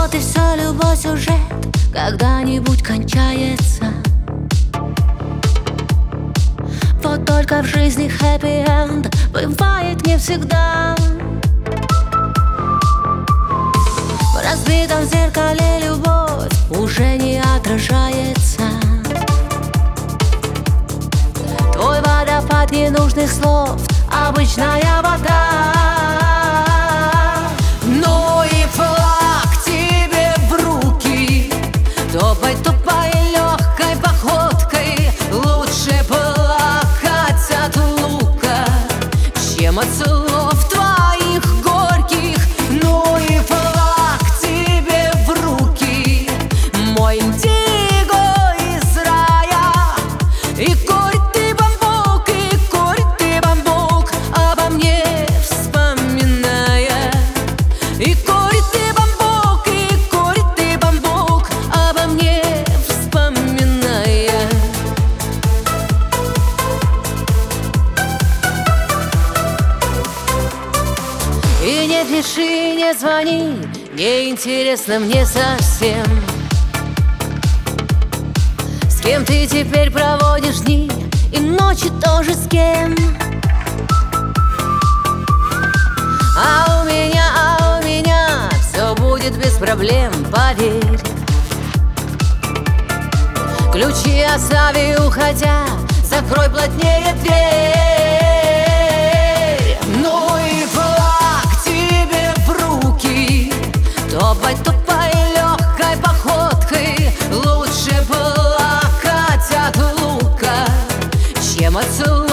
Вот и все, любой сюжет когда-нибудь кончается. Вот только в жизни хэппи-энд бывает не всегда. В разбитом зеркале любовь уже не отражается. Твой водопад ненужных слов, обычная вода. Ну и флаг тебе в руки, топай, топай легкой походкой. Лучше плакать от лука, чем от слов твоих горьких. Ну и флаг тебе в руки, мой индиго из рая. И корь ты бамбук, и корь ты бамбук, обо мне вспоминая. И корь ты бамбук, и корь ты бамбук, обо мне вспоминая. И не пиши, не звони, не интересно мне совсем, с кем ты теперь проводишь дни и ночи тоже с кем. А у меня все будет без проблем, поверь. Ключи остави, уходя, закрой плотнее дверь. Ну и флаг тебе в руки, топай, топай легкой походкой. Лучше плакать от лука, чем от слов